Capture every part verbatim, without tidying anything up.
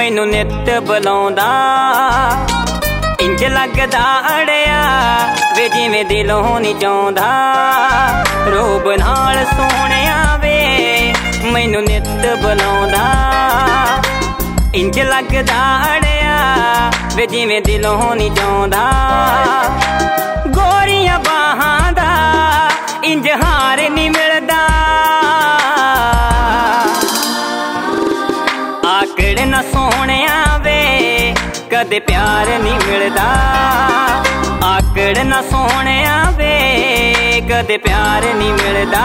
मैनू नित बुलाउंदा इंज लगदा अड़िया वे जिवें दिलों नहीं चाहुंदा रूप नाल सोहणिया वे मैनू नित बुलाउंदा इंज लगदा अड़िया वे जिवें दिलों नहीं चाहुंदा गोरियां बाहां दा इंज हार नहीं मिलदा आकड़ न सोहणिया वे कदे प्यार नहीं मिलदा आकड़ न सोहणिया वे कदे प्यार नहीं मिलदा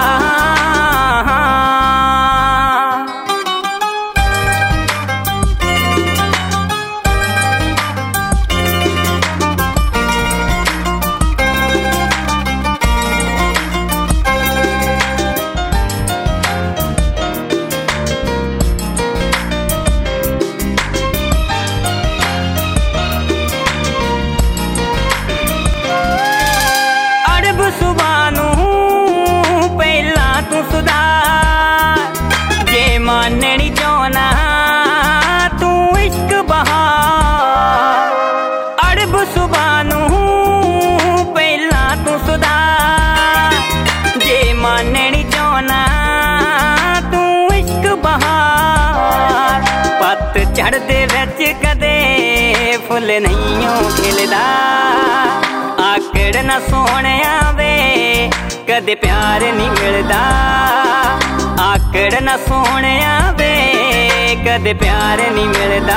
माननी चाहना तू इश्क बहार अड़ब सुबानू पहला तू सुधार जे माननी चाहना तू इश्क बहार पत चढ़दे विच कदे फुल नहीं खिलदा आकड़ न सोहणिया वे कदे प्यार नहीं मिलदा आकड़ न सोहणिया वे कदे प्यार नहीं मिलदा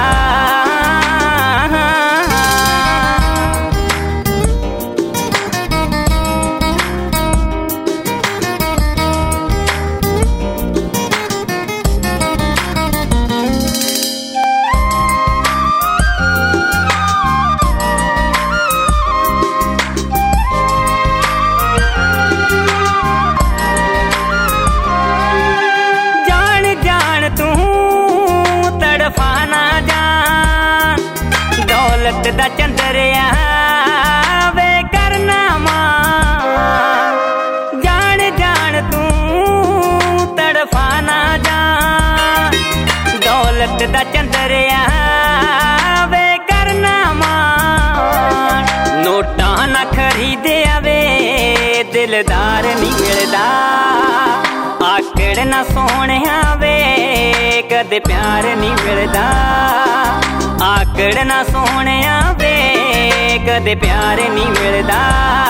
दौलत दा चंदरिया वे करना मां जान जान तू तड़फाना जा दौलत दा चंदरिया वे करना मां नोटा ना खरीदे वे दिलदार नहीं मिलदा आकड़ ना सोहणिया वे कदे प्यार नहीं मिलदा आकड़ ना सोहणिया वे कदे प्यार नहीं मिलदा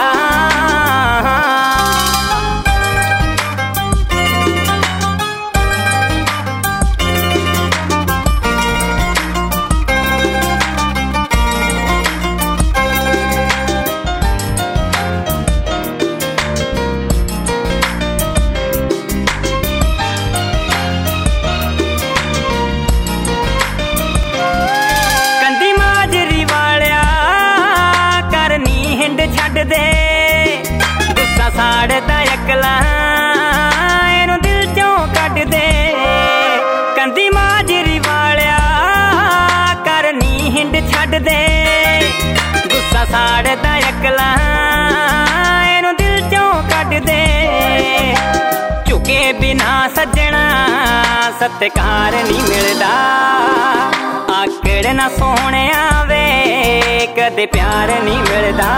छड्ड दे गुस्सा साड़दा अकला इनू दिल चों कढ दे कंदी माजरी वालिया करनी हिंड छड्ड दे गुस्सा साड़दा अकला इनू दिल चों कढ दे झुके बिना सज्जणा सत्कार नहीं मिलदा आकड़ न सोहणिया वे कदे प्यार नहीं मिलदा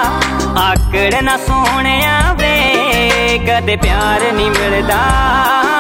आकड़ न सोहणिया वे कदे प्यार नहीं मिलदा